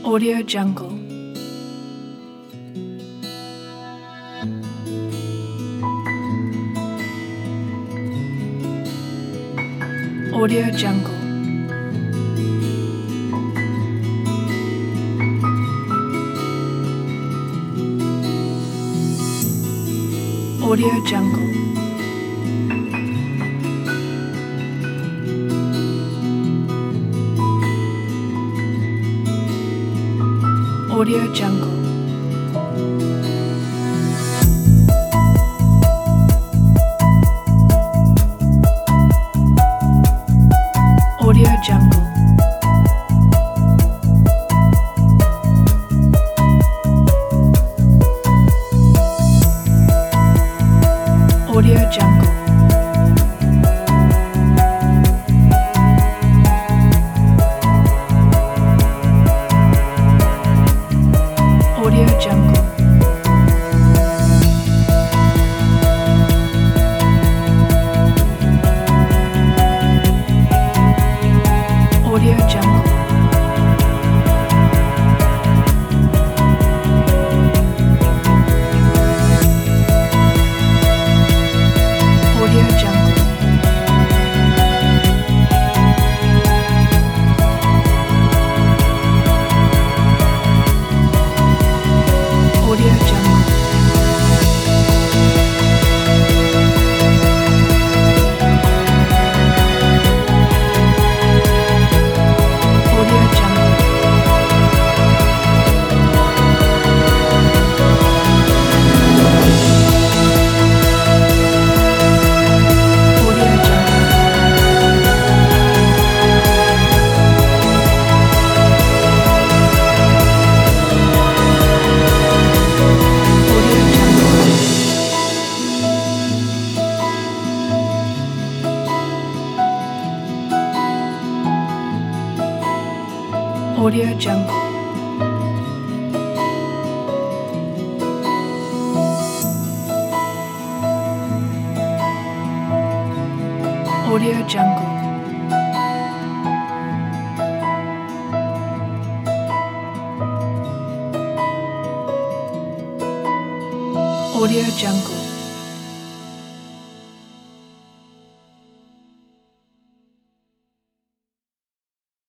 Audio Jungle. Audio Jungle. Audio Jungle. Audio Jungle. Audio Jungle. Audio Jungle. Audio Jungle. Audio Jungle. Audio Jungle. Audio Jungle. Audio Jungle. Audio Jungle. Audio Jungle. Audio Jungle. Audio Jungle. Audio Jungle.